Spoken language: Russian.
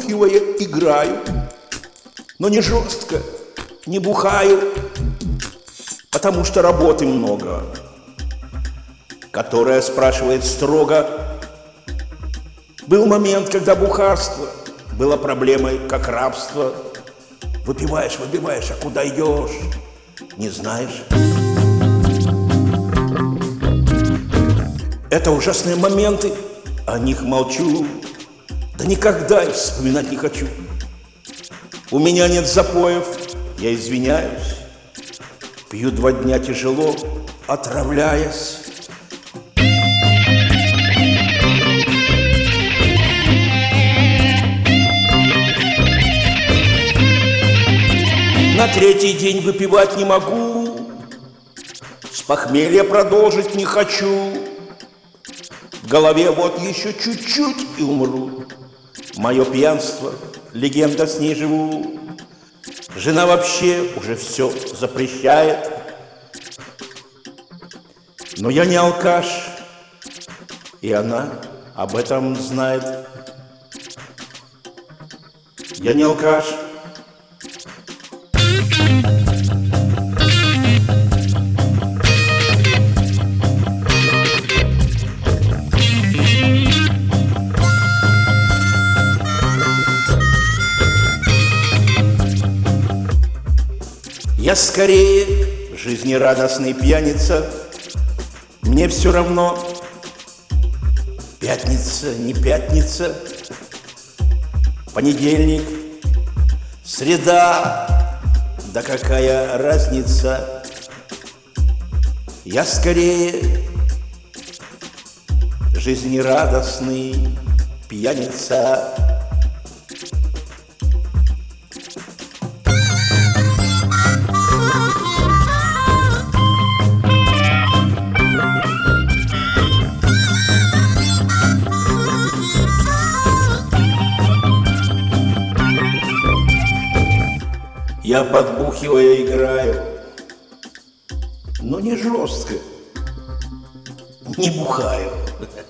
подбухивая, играю, но не жестко, не бухаю, потому что работы много, которая спрашивает строго. Был момент, когда бухарство было проблемой, как рабство. Выпиваешь, а куда идешь, не знаешь. Это ужасные моменты, о них молчу, да никогда их вспоминать не хочу. У меня нет запоев, я извиняюсь. Пью 2 дня тяжело, отравляясь. На 3-й день выпивать не могу, с похмелья продолжить не хочу. В голове вот еще чуть-чуть и умру. Мое пьянство, легенда, с ней живу. Жена вообще уже все запрещает. Но я не алкаш, и она об этом знает. Я не алкаш. Я скорее жизнерадостный пьяница. Мне все равно, пятница, не пятница, понедельник, среда, да какая разница. Я скорее жизнерадостный пьяница. Я подбухивая играю, но не жестко, не бухаю.